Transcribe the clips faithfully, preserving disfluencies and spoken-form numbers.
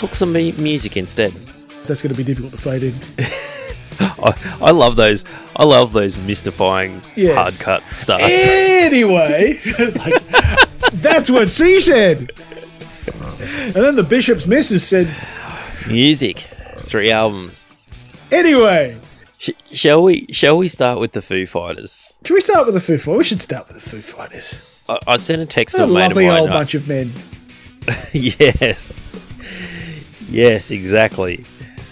talk some mu- music instead. That's going to be difficult to fade in. I, I love those. I love those mystifying Yes. hard cut starts. Anyway, it's like, that's what she said. And then the Bishop's missus said, Music, three albums. anyway. Sh- shall we? Shall we start with the Foo Fighters? Should we start with the Foo Fighters? We should start with the Foo Fighters. I, I sent a text What to a a mate of lovely mine. old uh, bunch of men. yes, yes, exactly.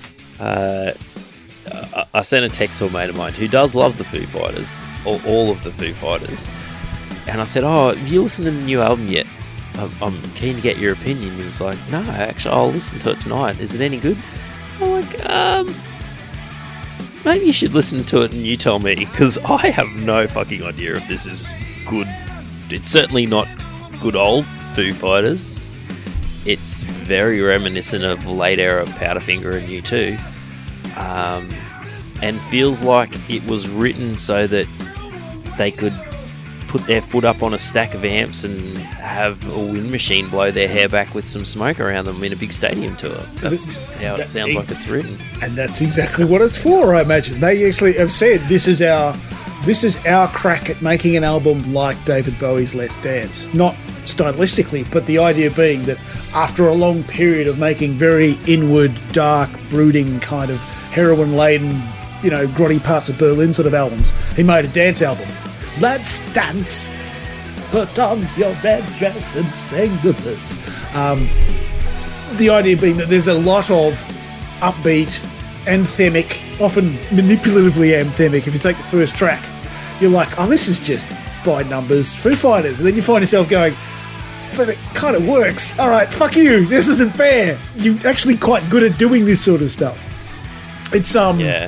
Uh, I, I sent a text to a mate of mine who does love the Foo Fighters, all, all of the Foo Fighters, and I said, "Oh, have you listened to the new album yet? I'm, I'm keen to get your opinion." He was like, "No, actually, I'll listen to it tonight. Is it any good?" I'm like, um. Maybe you should listen to it and you tell me, because I have no fucking idea if this is good. It's certainly not good old Foo Fighters. It's very reminiscent of late era Powderfinger and U two, um, and feels like it was written so that they could put their foot up on a stack of amps and have a wind machine blow their hair back with some smoke around them in a big stadium tour. That's how it sounds like it's written. And that's exactly what it's for, I imagine. They actually have said this is our this is our crack at making an album like David Bowie's Let's Dance. Not stylistically, but the idea being that after a long period of making very inward, dark, brooding, kind of heroin-laden, you know, grotty parts of Berlin sort of albums, he made a dance album. Let's dance, put on your red dress and sing the blues. Um, the idea being that there's a lot of upbeat, anthemic, often manipulatively anthemic. If you take the first track, you're like, oh, this is just by numbers Foo Fighters. And then you find yourself going, but it kind of works. All right, fuck you. This isn't fair. You're actually quite good at doing this sort of stuff. It's, um... Yeah.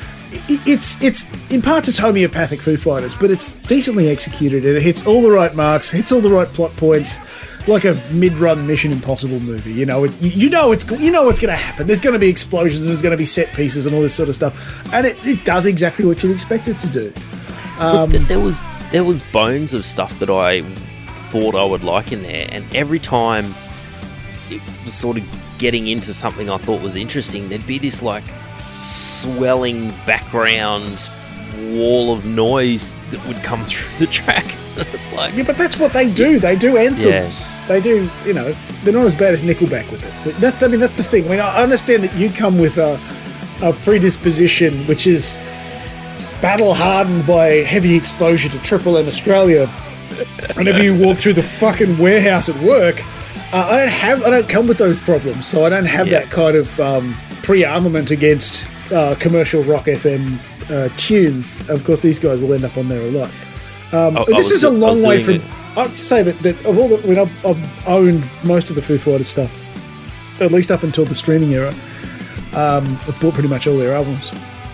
It's it's in parts it's homeopathic Foo Fighters, but it's decently executed and it hits all the right marks, hits all the right plot points, like a mid-run Mission Impossible movie. You know, it, you know it's you know what's going to happen. There's going to be explosions, there's going to be set pieces, and all this sort of stuff, and it, it does exactly what you'd expect it to do. Um, Look, there was there was bones of stuff that I thought I would like in there, and every time it was sort of getting into something I thought was interesting, there'd be this like swelling background wall of noise that would come through the track. It's like, yeah, but that's what they do. They do anthems. Yeah. They do, you know, they're not as bad as Nickelback with it. That's, I mean, that's the thing. I mean, I understand that you come with a, a predisposition which is battle hardened by heavy exposure to Triple M Australia. Whenever you walk through the fucking warehouse at work, uh, I don't have, I don't come with those problems, so I don't have Yeah. that kind of um, pre-armament against uh, commercial rock F M uh, tunes. Of course, these guys will end up on there a lot. Um, I- I this was is a do- I long was way from. doing it. I'd say that, that of all the, I mean, I've, I've owned most of the Foo Fighters stuff, at least up until the streaming era. Um, I've bought pretty much all their albums,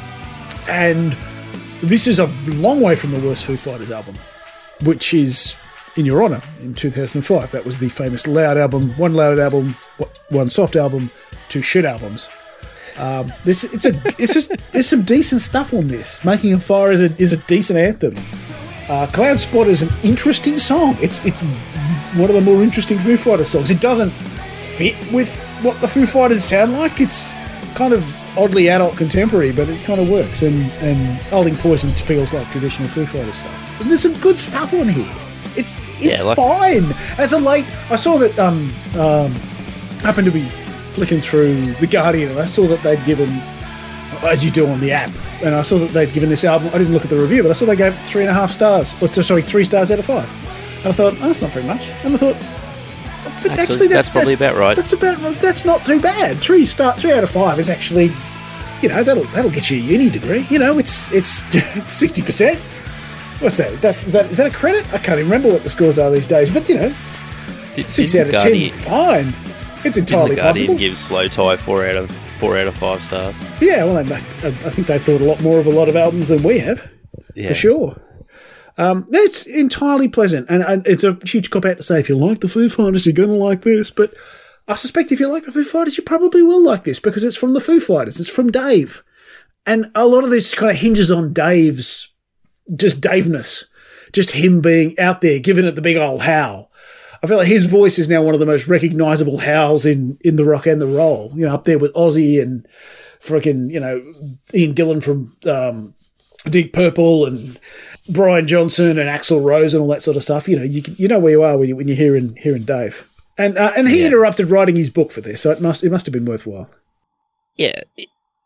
and this is a long way from the worst Foo Fighters album, which is In Your Honor in two thousand five. That was the famous Loud album, one Loud album, one Soft album, two shit albums. Um, this it's a it's just there's some decent stuff on this. Making a Fire is a is a decent anthem. Uh, Cloud Spot is an interesting song. It's it's one of the more interesting Foo Fighters songs. It doesn't fit with what the Foo Fighters sound like. It's kind of oddly adult contemporary, but it kind of works. And and Holding Poison feels like traditional Foo Fighters stuff. And there's some good stuff on here. It's it's Yeah, like- fine. As a late, I saw that um um happened to be flicking through The Guardian, and I saw that they'd given, as you do on the app, and I saw that they'd given this album. I didn't look at the review, but I saw they gave it three and a half stars. Or sorry, three stars out of five. And I thought, oh, that's not very much. And I thought, but actually, Actually, that's, that's probably about right. That's about that's not too bad. Three star, three out of five is actually, you know, that'll that'll get you a uni degree. You know, it's it's sixty percent. What's that? Is that is that is that a credit? I can't even remember what the scores are these days. But you know, Did, six didn't out of the ten is Guardian, fine. It's didn't entirely the Guardian possible. give Slow Tie four out of four out of five stars? Yeah, well, they, I I think they thought a lot more of a lot of albums than we have, Yeah. for sure. Um, it's entirely pleasant, and, and it's a huge cop-out to say if you like the Foo Fighters, you're going to like this, but I suspect if you like the Foo Fighters, you probably will like this, because it's from the Foo Fighters, it's from Dave. And a lot of this kind of hinges on Dave's, just Daveness, just him being out there, giving it the big old howl. I feel like his voice is now one of the most recognisable howls in, in the rock and the roll. You know, up there with Ozzy and freaking, you know, Ian Gillan from um, Deep Purple and Brian Johnson and Axl Rose and all that sort of stuff. You know, you can, you know where you are when, you, when you're hearing hearing Dave. And uh, and he yeah. interrupted writing his book for this, so it must it must have been worthwhile. Yeah. It-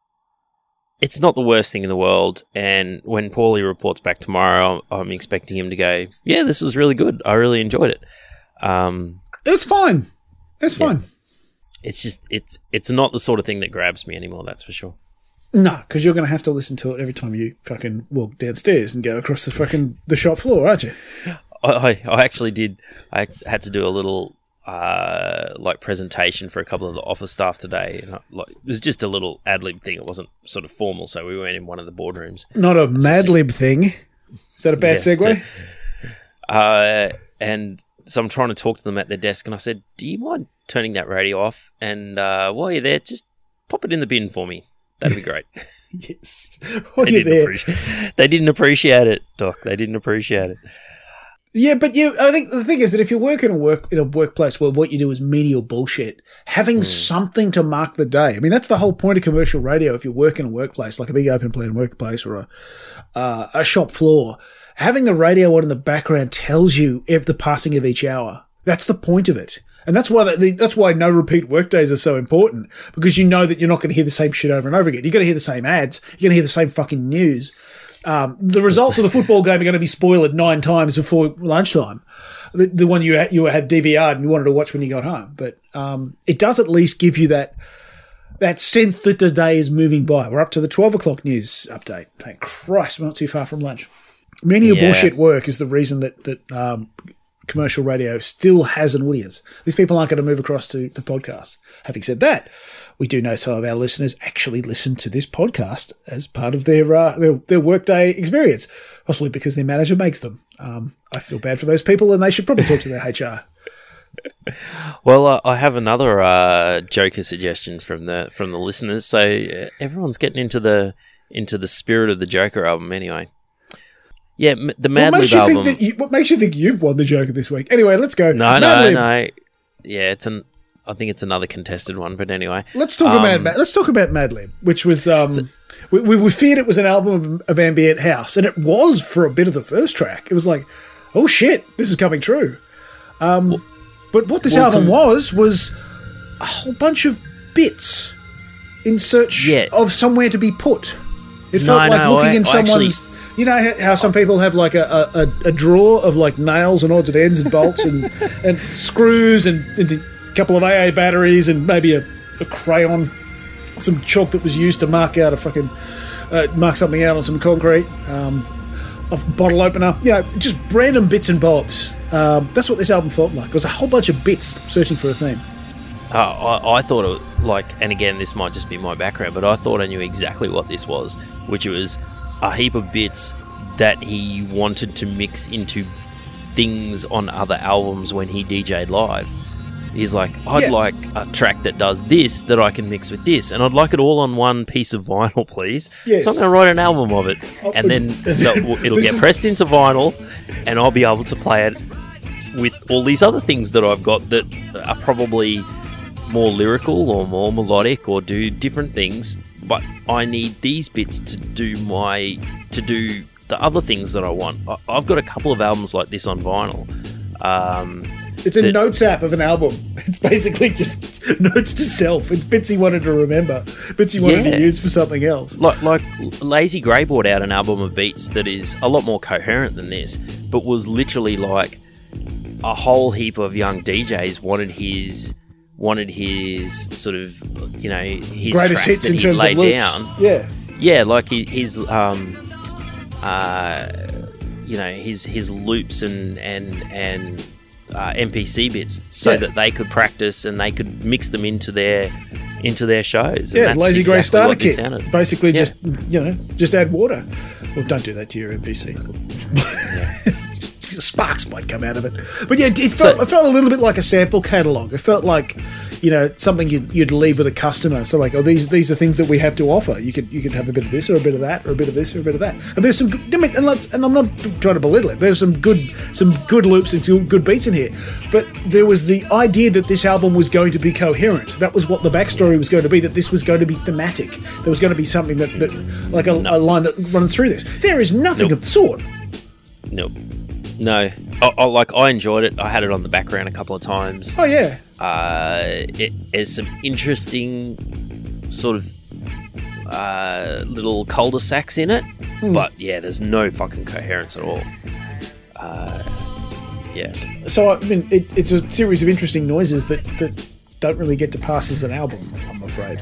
It's not the worst thing in the world, and when Paulie reports back tomorrow, I'm expecting him to go, yeah, this was really good. I really enjoyed it. Um, it was fine. It's yeah. fine. It's just, it's it's not the sort of thing that grabs me anymore, that's for sure. No, because you're going to have to listen to it every time you fucking walk downstairs and go across the fucking the shop floor, aren't you? I, I, I actually did, I had to do a little... Uh, like presentation for a couple of the office staff today, and I, like it was just a little ad lib thing. It wasn't sort of formal, so we went in one of the boardrooms. Not a Mad Lib thing. Is that a bad yes, segue? To, uh, and so I'm trying to talk to them at their desk, and I said, "Do you mind turning that radio off? And uh, while you're there, just pop it in the bin for me. That'd be great." Yes, while you're there. Appreciate, they didn't appreciate it, Doc. They didn't appreciate it. Yeah, but you, I think the thing is that if you work in a work in a workplace where what you do is menial bullshit, having mm. something to mark the day. I mean, that's the whole point of commercial radio. If you work in a workplace, like a big open plan workplace or a uh, a shop floor, having the radio on in the background tells you if the passing of each hour. That's the point of it, and that's why the, that's why no repeat workdays are so important, because you know that you're not going to hear the same shit over and over again. You're going to hear the same ads. You're going to hear the same fucking news. Um, the results of the football game are going to be spoiled nine times before lunchtime. The, the one you had, you had D V R'd and you wanted to watch when you got home. But um, it does at least give you that that sense that the day is moving by. We're up to the twelve o'clock news update. Thank Christ, we're not too far from lunch. Many yeah. bullshit work is the reason that, that um, commercial radio still has an audience. These people aren't going to move across to the podcast. Having said that, we do know some of our listeners actually listen to this podcast as part of their uh, their, their workday experience, possibly because their manager makes them. Um, I feel bad for those people, and they should probably talk to their H R. Well, uh, I have another uh, Joker suggestion from the from the listeners. So uh, everyone's getting into the into the spirit of the Joker album, anyway. Yeah, m- the Mad Lib album. That you, what makes you think you've won the Joker this week? Anyway, let's go. No, Mad no, Lib. no. Yeah, it's an. I think it's another contested one, but anyway. Let's talk um, about let's talk about Mad Lib, which was um, so, we, we we feared it was an album of ambient house, and it was for a bit of the first track. It was like, oh shit, this is coming true. Um, well, but what this well, album to, was was a whole bunch of bits in search yeah. of somewhere to be put. It felt no, like no, looking I, in someone's. Actually, you know how some people have like a, a, a drawer of like nails and odds and ends and bolts and, and screws and. and couple of A A batteries and maybe a, a crayon, some chalk that was used to mark out a fucking uh, mark something out on some concrete, um, a bottle opener, you know, just random bits and bobs. Um, that's what this album felt like. It was a whole bunch of bits searching for a theme. Uh, I, I thought it was like, and again, this might just be my background, but I thought I knew exactly what this was, which was a heap of bits that he wanted to mix into things on other albums when he D J'd live. He's like, I'd yeah. like a track that does this that I can mix with this, and I'd like it all on one piece of vinyl, please. Yes. So I'm going to write an album of it, oh, and then so it'll get is... pressed into vinyl, and I'll be able to play it with all these other things that I've got that are probably more lyrical or more melodic or do different things, but I need these bits to do my to do the other things that I want. I, I've got a couple of albums like this on vinyl. Um, It's a that, notes app of an album. It's basically just notes to self. It's bits he wanted to remember, bits he wanted yeah. to use for something else. Like, like Lazy Grey brought out an album of beats that is a lot more coherent than this, but was literally like a whole heap of young D Js wanted his wanted his sort of, you know, his greatest tracks hits that in he terms laid of loops. down. Yeah, yeah, like his, his um, uh, you know, his his loops and and and. Uh, N P C bits so yeah. that they could practice and they could mix them into their into their shows. Yeah, and that's Lazy Grey exactly starter kit. Sounded. Basically, yeah. just you know, just add water. Well, don't do that to your N P C. Yeah. Sparks might come out of it, but yeah, it felt, so, it felt a little bit like a sample catalogue. It felt like you know, something you'd, you'd leave with a customer. So like, oh, these these are things that we have to offer. You could you could have a bit of this or a bit of that or a bit of this or a bit of that. And there's some, I mean, and, let's, and I'm not trying to belittle it. There's some good some good loops and good, good beats in here. But there was the idea that this album was going to be coherent. That was what the backstory was going to be. That this was going to be thematic. There was going to be something that, that like a, no. a line that runs through this. There is nothing nope. of the sort. Nope. No. I, I, like I enjoyed it. I had it on the background a couple of times. Oh yeah. Uh, it, there's some interesting sort of uh, little cul-de-sacs in it, hmm. but yeah, there's no fucking coherence at all. Uh, yeah. So I mean, it, it's a series of interesting noises that, that don't really get to pass as an album, I'm afraid.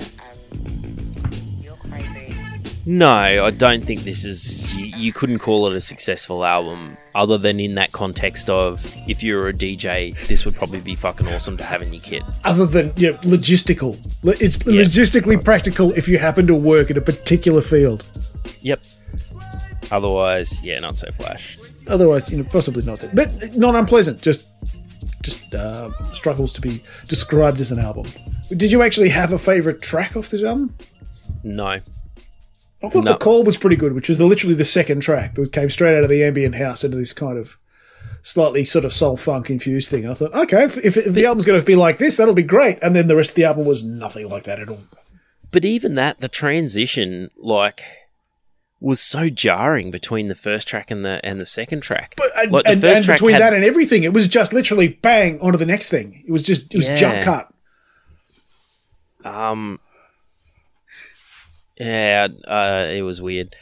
No, I don't think this is... You, you couldn't call it a successful album other than in that context of if you were a D J, this would probably be fucking awesome to have in your kit. Other than, you know, logistical. It's yep. logistically practical if you happen to work in a particular field. Yep. Otherwise, yeah, not so flash. Otherwise, you know, possibly not. That, but not unpleasant, just just uh, struggles to be described as an album. Did you actually have a favourite track off this album? No. I thought no. The Call was pretty good, which was the, literally the second track that came straight out of the ambient house into this kind of slightly sort of soul funk infused thing. And I thought, okay, if, if, if the album's going to be like this, that'll be great. And then the rest of the album was nothing like that at all. But even that, the transition, like, was so jarring between the first track and the and the second track. But and, like, and, and between had, that and everything, it was just literally bang onto the next thing. It was just it was yeah. jump cut. Um. Yeah, uh, it was weird.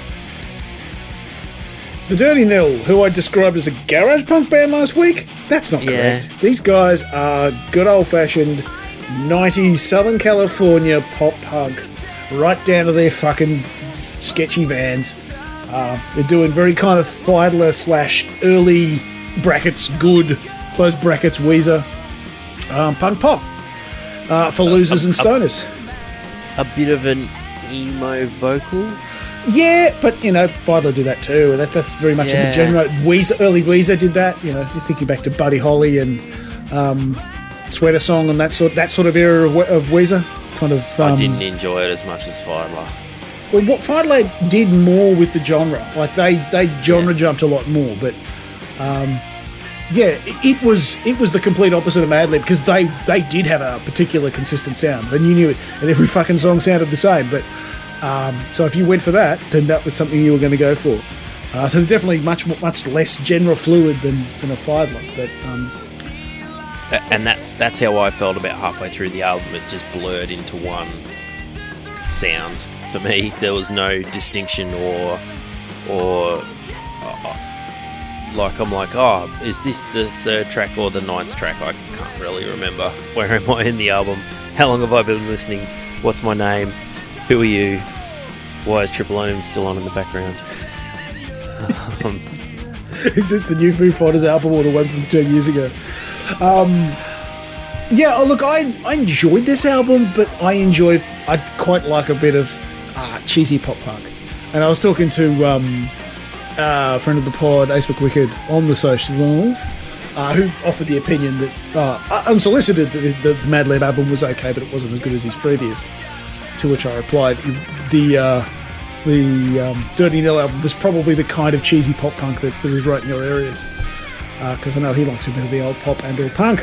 The Dirty Nil, who I described as a garage punk band last week, that's not yeah. correct. These guys are good old-fashioned nineties Southern California pop punk, right down to their fucking sketchy vans. Uh, they're doing very kind of Fiddler slash early brackets good, close brackets Weezer, um, punk pop uh, for losers uh, a, and stoners. A, a bit of an emo vocal? Yeah, but, you know, Fiddler do that too. That, that's very much yeah. in the genre. Weezer, early Weezer did that. You know, you're thinking back to Buddy Holly and um, Sweater Song and that sort that sort of era of, of Weezer. Kind of. Um, I didn't enjoy it as much as Fiddler. Well, what Fiddler did more with the genre, like they they genre yeah. jumped a lot more, but um, yeah, it, it was it was the complete opposite of Madlib because they they did have a particular consistent sound, and you knew it, and every fucking song sounded the same. But um, so if you went for that, then that was something you were going to go for. Uh, so they're definitely much more, much less genre fluid than than a Fiddler, but. Um, and that's that's how I felt about halfway through the album. It just blurred into one sound for me. There was no distinction or or uh, like I'm like, oh, is this the third track or the ninth track? I can't really remember. Where am I in the album? How long have I been listening? What's my name? Who are you? Why is Triple M still on in the background? um, is this the new Foo Fighters album or the one from ten years ago? Um, yeah, look, I I enjoyed this album, but I enjoyed, I quite like a bit of uh, cheesy pop punk. And I was talking to um, uh, a friend of the pod, Ace McWicked, on the socials, uh, who offered the opinion that, uh, unsolicited, that the, the Madlib album was okay, but it wasn't as good as his previous. To which I replied, the uh, the um, Dirty Nil album was probably the kind of cheesy pop punk that, that is right in your areas. Because uh, I know he likes a bit of the old pop and or punk.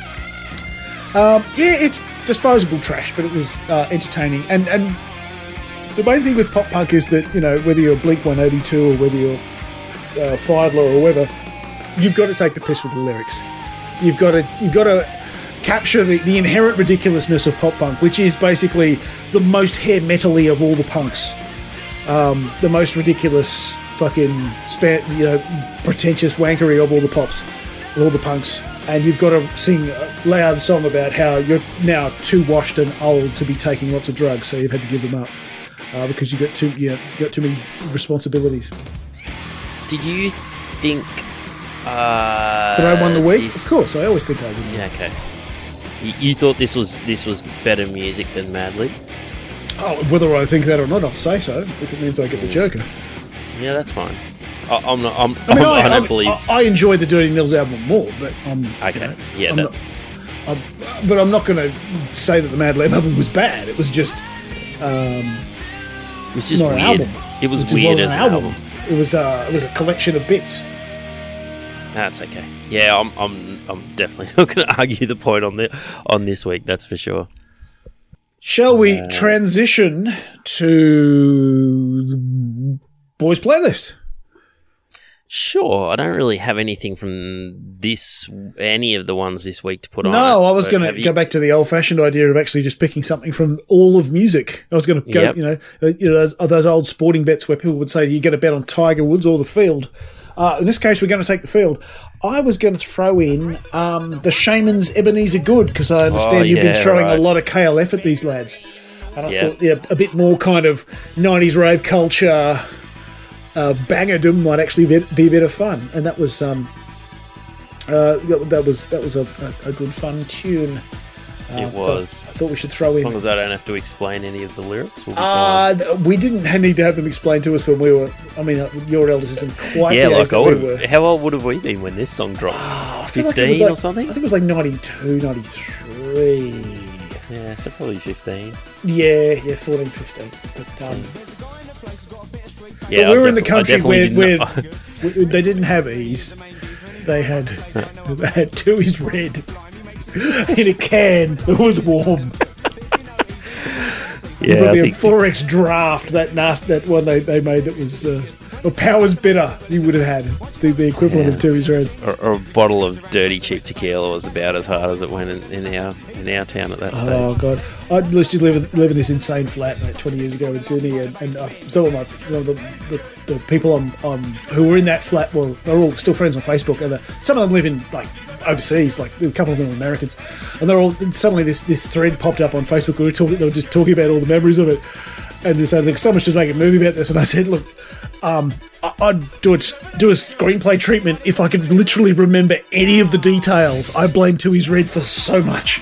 Um, yeah, it's disposable trash, but it was uh, entertaining. And and the main thing with pop punk is that, you know, whether you're Blink one eighty-two or whether you're uh, Fiddler or whatever, you've got to take the piss with the lyrics. You've got to you've got to capture the, the inherent ridiculousness of pop punk, which is basically the most hair metally of all the punks, um, the most ridiculous. Fucking span, you know, pretentious wankery of all the pops, of all the punks, and you've got to sing a loud song about how you're now too washed and old to be taking lots of drugs, so you've had to give them up uh, because you got too, you know, you got too many responsibilities. Did you think uh, that I won the week? This... Of course, I always think I did. Yeah, okay. You, you thought this was this was better music than Madlib? Oh, whether I think that or not, I'll say so if it means I get the Joker. Yeah, that's fine. I, I'm not. I'm, I mean, I'm, I, I don't I, believe. I, I enjoy the Dirty Nils album more, but I'm okay. You know, yeah, I'm that... not, I'm, but I'm not going to say that the Mad Lab album was bad. It was just, um, it was just not weird. an album. It was it weird as an album. album. It was uh, it was a collection of bits. That's okay. Yeah, I'm I'm I'm definitely not going to argue the point on the on this week. That's for sure. Shall we uh, transition to the boys' playlist? Sure. I don't really have anything from this, any of the ones this week to put no, on. No, I was going to go back to the old-fashioned idea of actually just picking something from all of music. I was going to go, yep. you know, you know those, those old sporting bets where people would say you get a bet on Tiger Woods or the field. Uh, in this case, we're going to take the field. I was going to throw in um, the Shaman's Ebenezer Good because I understand oh, you've yeah, been throwing right. a lot of K L F at these lads. And I yep. thought yeah, a bit more kind of nineties rave culture uh, bangerdom might actually be, be a bit of fun. And that was um, uh, that was that was a, a, a good fun tune. Uh, it was. So I thought we should throw in. As long as I don't have to explain any of the lyrics. We'll be uh, we didn't need to have them explained to us when we were. I mean, uh, your elders isn't quite. Yeah, the like age that I we would were. have. How old would have we been when this song dropped? Oh, fifteen like like, or something? I think it was like ninety-two, ninety-three. Yeah, so probably fifteen. Yeah, yeah, fourteen, fifteen. But, um, yeah, but we were I in the country where, didn't where they didn't have ease. They had they had Tooheys Red in a can that was warm. Yeah, probably I a think four X draft, that nasty, that one they, they made that was uh, or Powers Bitter. You would have had the, the equivalent yeah. of Tooheys Red, or, or a bottle of dirty cheap tequila was about as hard as it went in, in our in our town at that stage. Oh god, I used to live in, live in this insane flat like twenty years ago in Sydney, and, and uh, some of my some of the, the, the people I'm, I'm who were in that flat were they're all still friends on Facebook, and the, some of them live in like overseas, like a couple of them are Americans, and they're all suddenly this this thread popped up on Facebook. We were talking, they were just talking about all the memories of it, and they said like someone should make a movie about this, and I said, look, um, I, I'd do it do a screenplay treatment if I could literally remember any of the details. I blame Tooheys Red for so much.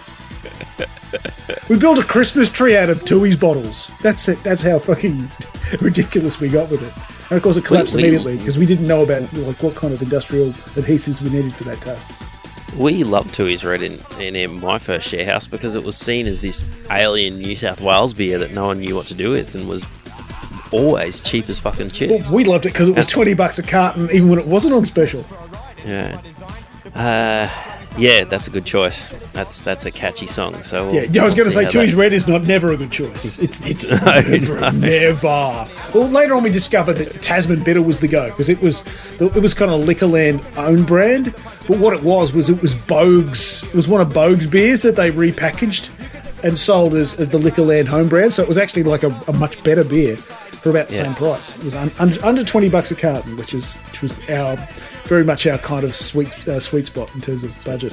We built a Christmas tree out of Tooheys bottles. That's it. That's how fucking ridiculous we got with it. And of course, it collapsed we, we, immediately because we didn't know about like what kind of industrial adhesives we needed for that task. We loved Tooheys Red in, in, in my first share house because it was seen as this alien New South Wales beer that no one knew what to do with and was always cheap as fucking chips. Well, we loved it because it was twenty bucks a carton, even when it wasn't on special. Yeah. Uh, yeah, that's a good choice. That's that's a catchy song. So we'll, yeah, I was we'll going to say Tooheys that... Red is not never a good choice. It's it's no, never, no. never. Well, later on we discovered that Tasman Bitter was the go because it was it was kind of Liquorland own brand. But what it was was it was Bogue's. It was one of Bogue's beers that they repackaged and sold as, as the Liquorland home brand. So it was actually like a, a much better beer for about the yeah. same price. It was un, under, under twenty bucks a carton, which is which was our very much our kind of sweet uh, sweet spot in terms of budget.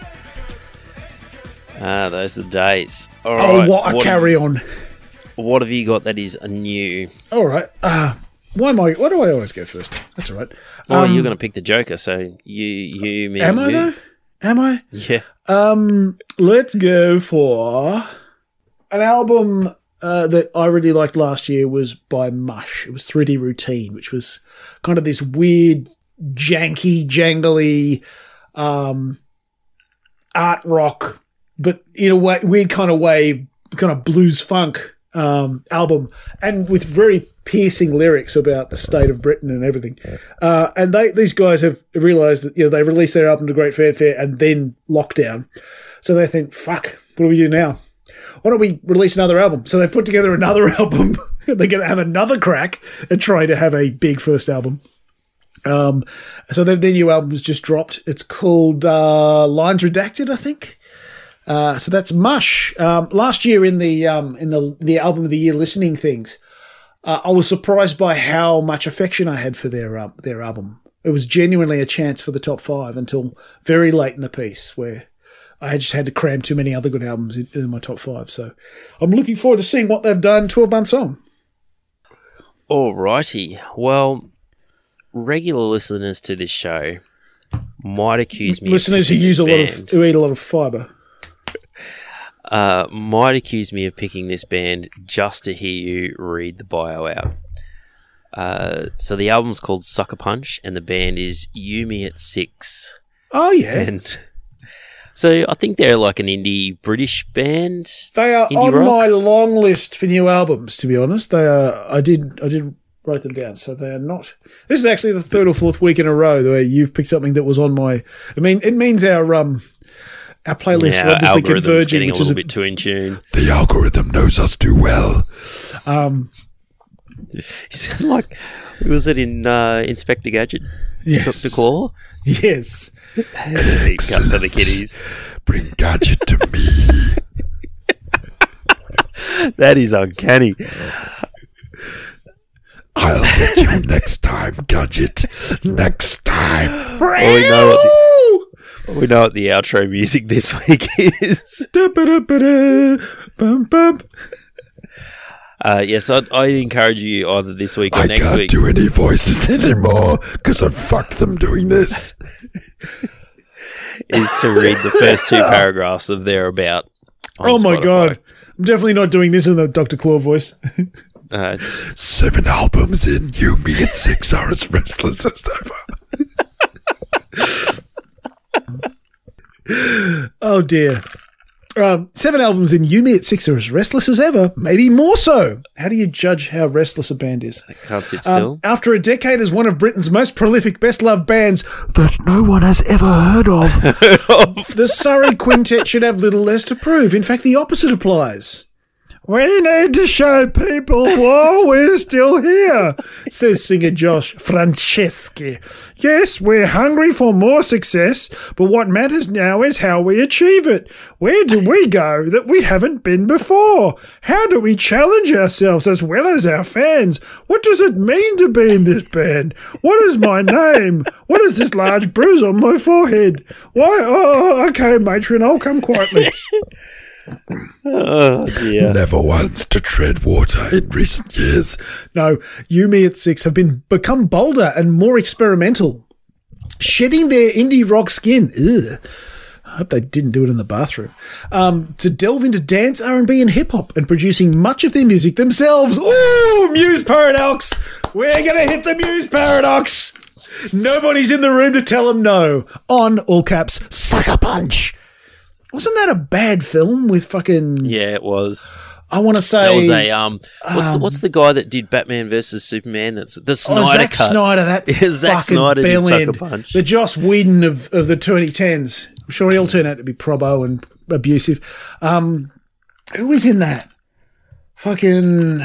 Ah, those are the days. All oh, right. what a what carry have, on! What have you got that is a new? All right. Uh, why am I? Why do I always go first? That's all right. Well, um, you're going to pick the Joker, so you, you, me. Am I me. though? Am I? Yeah. Um, let's go for an album uh, that I really liked last year. Was by Mush. It was three D Routine, which was kind of this weird, janky, jangly, um, art rock, but in a way, weird kind of way, kind of blues funk um, album, and with very piercing lyrics about the state of Britain and everything. Uh, and they these guys have realised that, you know, they released their album to great fanfare and then lockdown. So they think, fuck, what do we do now? Why don't we release another album? So they put together another album. They're going to have another crack at trying to have a big first album. Um, so their, their new album was just dropped. It's called uh, Lines Redacted, I think. Uh, so that's Mush. Um, last year in the um, in the the album of the year listening things, uh, I was surprised by how much affection I had for their um, their album. It was genuinely a chance for the top five until very late in the piece, where I had just had to cram too many other good albums in, in my top five. So I'm looking forward to seeing what they've done twelve months on. Alrighty. Well, regular listeners to this show might accuse me. Listeners who use a lot of who eat a lot of fibre. Uh, might accuse me of picking this band just to hear you read the bio out. Uh, so the album's called Sucker Punch, and the band is You Me at Six. Oh yeah. And So I think they're like an indie British band. They are indie on rock. my long list for new albums. To be honest, they are. I did. I did write them down, so they are not. This is actually the third or fourth week in a row where you've picked something that was on my. I mean, it means our um, our playlist Yeah, are obviously algorithm's converging, getting which a is little a, bit too in tune. The algorithm knows us too well. um, You sound like was it in uh, Inspector Gadget? yes, Doctor Claw. yes. Big cut for the kiddies. Bring Gadget to me. That is uncanny. I'll get you next time, Gadget. Next time. Well, we know what the, we know what the outro music this week is. Da-ba-da-ba-da, bum, bum. Uh, yes, I'd, I'd encourage you either this week or I next can't week. do any voices anymore because I've fucked them doing this. Is to read the first two paragraphs of Thereabout. on Oh my Spotify. god! I'm definitely not doing this in the Doctor Claw voice. Uh, Seven albums in, you, me, and six are as restless as ever. Oh dear. Um, seven albums in, you, me at six are as restless as ever, maybe more so. How do you judge how restless a band is? can't sit Um, still. after a decade as one of Britain's most prolific, best-loved bands, That no one has ever heard of. the Surrey Quintet should have little less to prove. In fact, the opposite applies. We need to show people why we're still here, says singer Josh Franceschi. Yes, we're hungry for more success, but what matters now is how we achieve it. Where do we go that we haven't been before? How do we challenge ourselves as well as our fans? What does it mean to be in this band? What is my name? What is this large bruise on my forehead? Why? Oh, okay, matron, I'll come quietly. Oh dear. Never once to tread water in recent years. No, You, Me at Six have been become bolder and more experimental, shedding their indie rock skin. Ugh. I hope they didn't do it in the bathroom. Um, to delve into dance, R and B, and hip hop, and producing much of their music themselves. Ooh, Muse Paradox! We're gonna hit the Muse Paradox. Nobody's in the room to tell them no. On all caps, Sucker Punch. Wasn't that a bad film with fucking? Yeah, it was. I want to say That was a um. What's um, the, what's the guy that did Batman versus Superman? That's the Oh, Snyder Zack cut. Snyder, that Yeah, Zack fucking Snyder did bellend. Sucker Punch. The Joss Whedon of, of the twenty tens. I'm sure he'll turn out to be probo and abusive. Um, who is in that? Fucking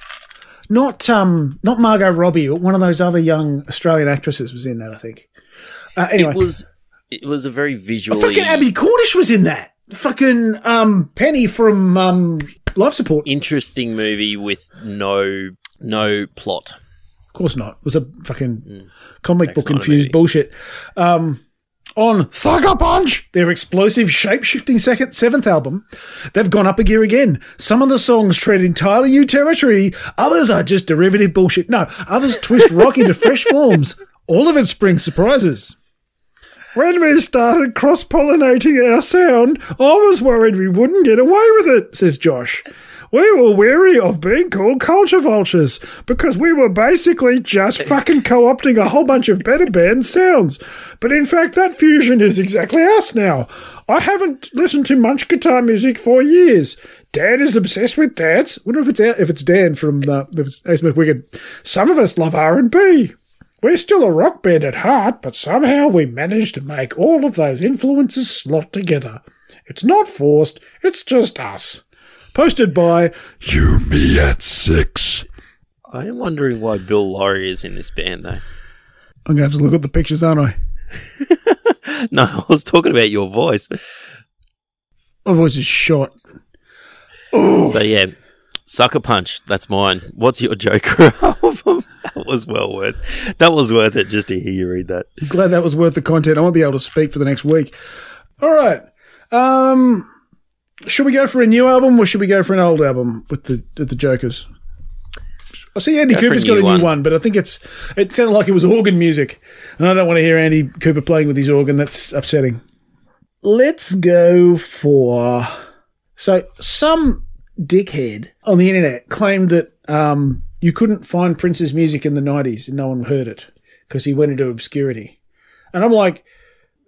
not um not Margot Robbie, but one of those other young Australian actresses was in that. I think. Uh, anyway, It was it was a very visually. fucking Abby Cornish was in that. Fucking um Penny from um Life Support. interesting movie with no no plot. Of course not. It was a fucking comic Zack book Snyder infused movie. bullshit. Um, on Sucker Punch, their explosive, shape-shifting second seventh album, they've gone up a gear again. Some of the songs tread entirely new territory. Others are just derivative bullshit. No, others twist rock into fresh forms. All of it springs surprises. When we started cross-pollinating our sound, I was worried we wouldn't get away with it, says Josh. We were wary of being called culture vultures because we were basically just fucking co-opting a whole bunch of better band sounds. But in fact, that fusion is exactly us now. I haven't listened to much guitar music for years. Dan is obsessed with dance. I wonder if it's if it's Dan from uh, Ace McWigan. Some of us love R and B. We're still a rock band at heart, but somehow we managed to make all of those influences slot together. It's not forced, it's just us. Posted by You, me at six. I'm wondering why Bill Laurie is in this band though. I'm going to have to look at the pictures, aren't I? No, I was talking about your voice. My voice is shot. So yeah, Sucker Punch. That's mine. What's your Joker album? That was well worth. That was worth it just to hear you read that. Glad that was worth the content. I won't be able to speak for the next week. All right. Um, should we go for a new album or should we go for an old album with the with the Jokers? I see Andy Go for a Cooper's got new a new one. one, but I think it's it sounded like it was organ music, and I don't want to hear Andy Cooper playing with his organ. That's upsetting. Let's go for so some dickhead on the internet claimed that um, you couldn't find Prince's music in the nineties and no one heard it because he went into obscurity. And I'm like,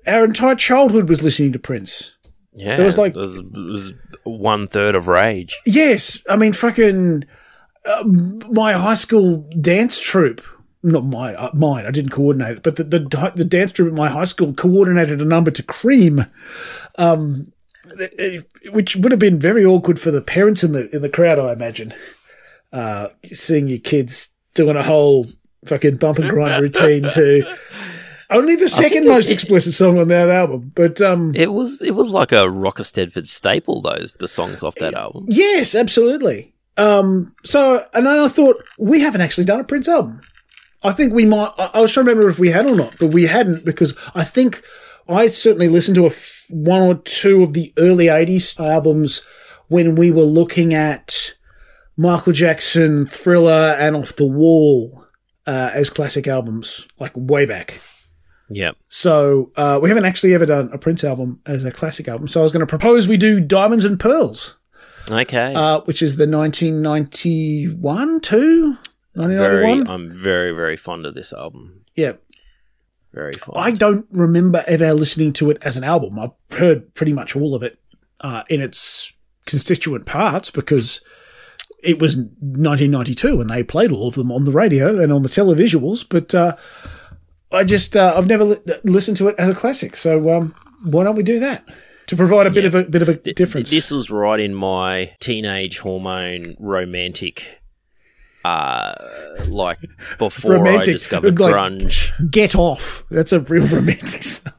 our entire childhood was listening to Prince. Yeah, It was like- it was, it was one third of Rage. Yes, I mean, fucking uh, my high school dance troupe. Not my, uh, mine. I didn't coordinate it, but the, the the dance troupe at my high school coordinated a number to Cream, um, which would have been very awkward for the parents in the in the crowd. I imagine uh, seeing your kids doing a whole fucking bump and grind routine to only the second most it- explicit song on that album. But um, It was it was like a Rocker Stedford staple. Those the songs off that album. yes, absolutely. Um, so and then I thought we haven't actually done a Prince album. I think we might. I, I was trying to remember if we had or not, but we hadn't because I think I certainly listened to a f- one or two of the early eighties albums when we were looking at Michael Jackson, Thriller, and Off the Wall uh, as classic albums, like way back. Yep. So uh, we haven't actually ever done a Prince album as a classic album. So I was going to propose we do Diamonds and Pearls, Okay. uh, which is the nineteen ninety-one, two, nineteen ninety-one. very. I'm very very fond of this album. Yeah. Very fond. I don't remember ever listening to it as an album. I've heard pretty much all of it uh, in its constituent parts because it was nineteen ninety-two and they played all of them on the radio and on the televisuals. But uh, I just uh, I've never li- listened to it as a classic. So um, why don't we do that to provide a bit Yeah. of a bit of a Th- difference? This was right in my teenage hormone romantic. Uh, like before Romantic, I discovered like- grunge. Get Off. That's a real romantic song.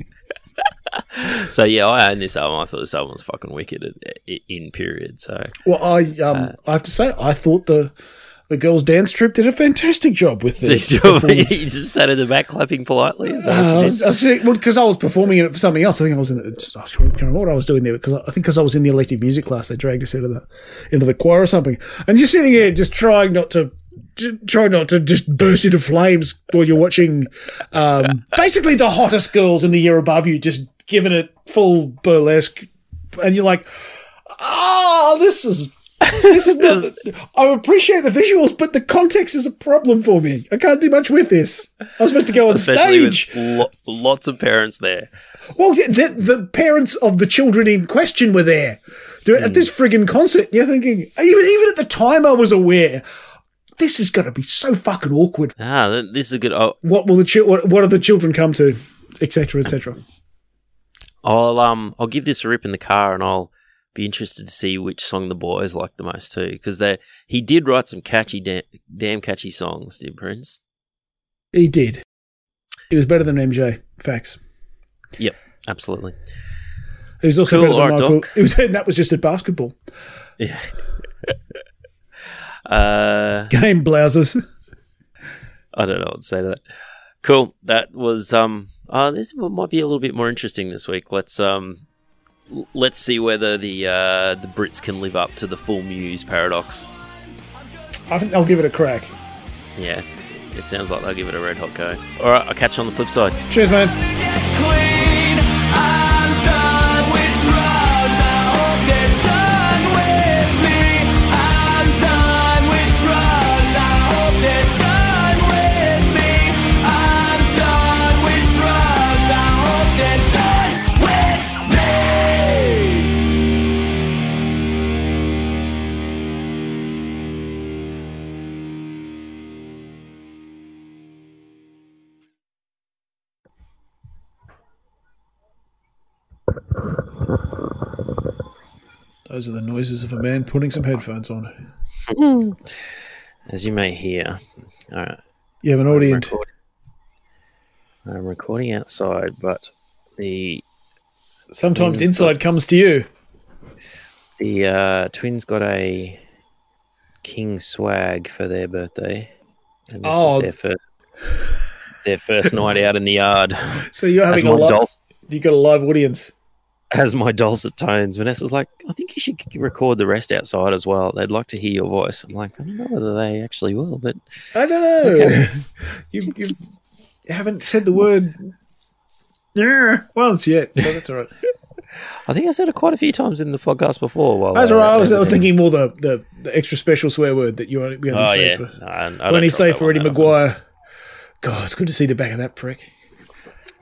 So yeah, I own this album. I thought this album was fucking wicked at, at, in period. So Well, I um I have to say I thought the the girls' dance troupe did a fantastic job with the Did you, you performance. just sat in the back clapping politely. Is that what Uh, you I did? was, I was, well, because I was performing it for something else. I think I was in. The, I can't remember what I was doing there because I, I think because I was in the elective music class, they dragged us into the into the choir or something. And you're sitting here just trying not to, j- trying not to just burst into flames while you're watching, um, basically the hottest girls in the year above you, just giving it full burlesque, and you're like, oh, this is. This is not. I appreciate the visuals, but the context is a problem for me. I can't do much with this. I was supposed to go on Especially stage. with lo- lots of parents there. Well, the, the parents of the children in question were there They're at this friggin' concert. You're thinking, even even at the time, I was aware this is going to be so fucking awkward. Ah, th- this is a good. Oh, What will the chi- what, what do the children come to, et cetera, et cetera. I'll um, I'll give this a rip in the car, and I'll be interested to see which song the boys like the most too, because they he did write some catchy, da- damn catchy songs, did Prince? He did. He was better than M J. Facts. Yep, absolutely. He was also Cool, better than alright, Michael. Doc. He was, and that was just at basketball. Yeah. uh, Game blouses. I don't know what to say to that. Cool. That was um. Uh, this might be a little bit more interesting this week. Let's um. l- Let's see whether the uh, the Brits can live up to the full Muse paradox. I think I'll give it a crack. Yeah, it sounds like they'll give it a red hot go. All right, I'll catch you on the flip side. Cheers, man. Clean, I'm done with drugs. I hope they're done with me. I'm done with drugs. I hope they're done with me. I'm done with drugs. I hope they're done with me. Those are the noises of a man putting some headphones on. As you may hear, all right, You have an I'm audience. recording, I'm recording outside, but the Sometimes Twins inside comes to you. the uh, twins got a King swag for their birthday, and this Oh. is their first their first night out in the yard. So you're As having a my, live. dul- You got a live audience. as my dulcet tones. Vanessa's like, I think you should record the rest outside as well. They'd like to hear your voice. I'm like, I don't know whether they actually will, but I don't know. Okay. you, you haven't said the word "yeah" once yet, so that's all right. I think I said it quite a few times in the podcast before. While That's they all were right. I was, I was everything. thinking more the, the, the extra special swear word that you only, we only Oh say yeah, for no, I, I when don't he drop say that for one Eddie that often. Maguire. God, it's good to see the back of that prick.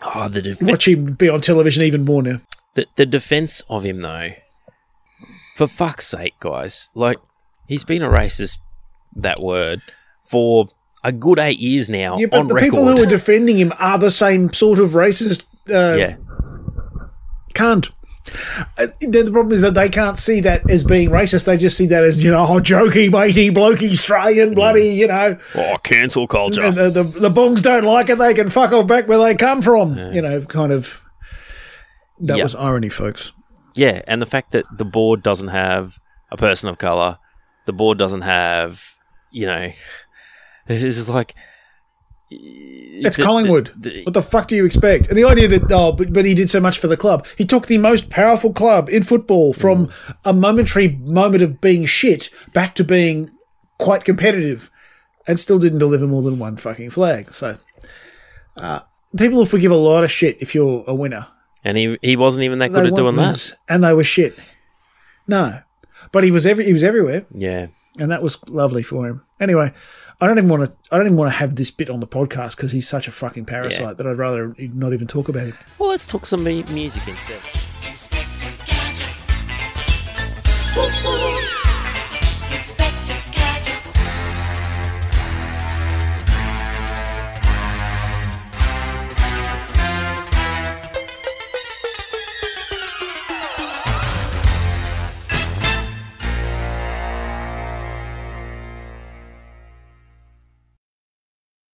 Oh, the def- Watch him be on television even more now. the, the defense of him, though. For fuck's sake, guys. Like, he's been a racist, that word, for a good eight years now. Yeah, but on the record. people who are defending him are the same sort of racist. Uh, yeah. Can't. Uh, the problem is that they can't see that as being racist. They just see that as, you know, oh, jokey, matey, blokey, Australian, bloody, you know. Oh, cancel culture. And the, the, the bongs don't like it. They can fuck off back where they come from. Yeah. You know, kind of. That yep. was irony, folks. Yeah, and the fact that the board doesn't have a person of colour, the board doesn't have, you know, this is like... It's the, Collingwood. The, the, what the fuck do you expect? And the idea that, oh, but, but he did so much for the club. He took the most powerful club in football from mm. a momentary moment of being shit back to being quite competitive and still didn't deliver more than one fucking flag. So uh, people will forgive a lot of shit if you're a winner. And he he wasn't even that good they at doing was, that. And they were shit. No. But he was every he was everywhere. Yeah. And that was lovely for him. Anyway, I don't even want to. I don't even want to have this bit on the podcast because he's such a fucking parasite yeah. that I'd rather not even talk about him. Well, let's talk some music instead.